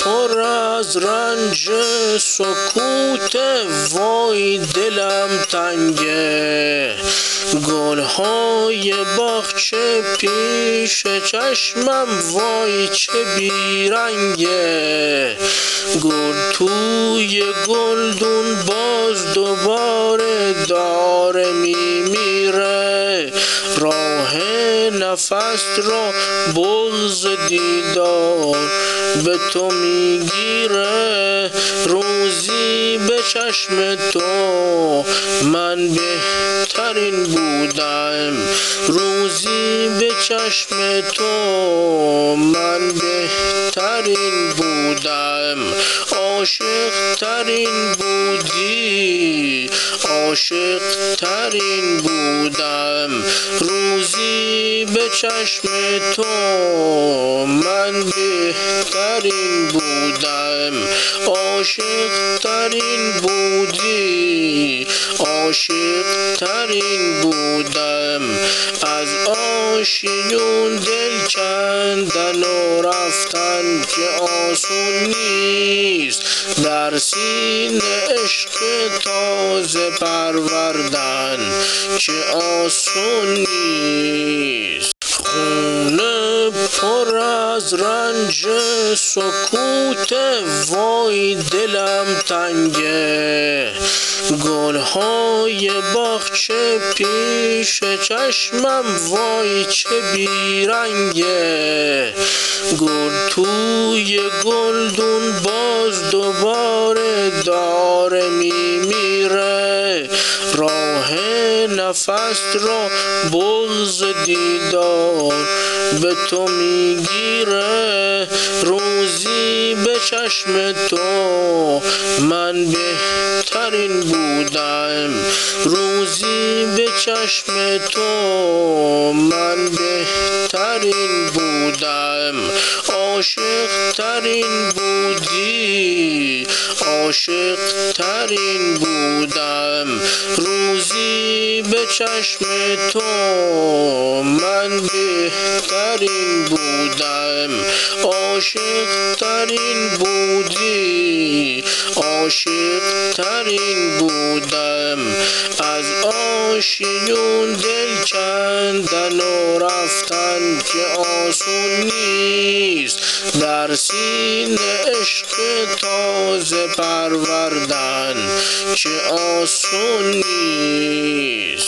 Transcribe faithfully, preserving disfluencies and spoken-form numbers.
پر از رنج سکوت، وای دلم تنگه. گلهای باغچه پیش چشمم، وای چه بیرنگه. گل توی گلدون باز دوباره داره میمیره. راه نفس را بغض دیدار به تو میگیره. روزی به چشم تو من بهترین بودم، روزی به چشم تو من بهترین بودم. عاشق ترین بودی، عاشق ترین بودم. روزی به چشم تو من بهترین بودم. عاشق ترین بودی، عاشق ترین بودم. از آشیون دل کندن و رفتن که آسون نیست، در سینه عشق تازه پروردن که آسون نیست. خونه پر از رنج سکوت، وای دلم تنگه. گلهای باغچه پیش چشمم، وای چه بیرنگه. گل توی گلدون باز دوباره داره میمیره. راه نفس را بغض دیدار به تو میگیره. روزی به چشم تو من بهترین بودم، روزی به چشم تو من بهترین بودم. عاشق ترین بودی، عاشق ترین بودم. روزی به چشم تو من بهترین بودم. عاشق ترین بودی، عاشق ترین بودم. از آشیون دل کندن و رفتن که آسون نیست، در سینه عشق تازه پروردن که آسون نیست.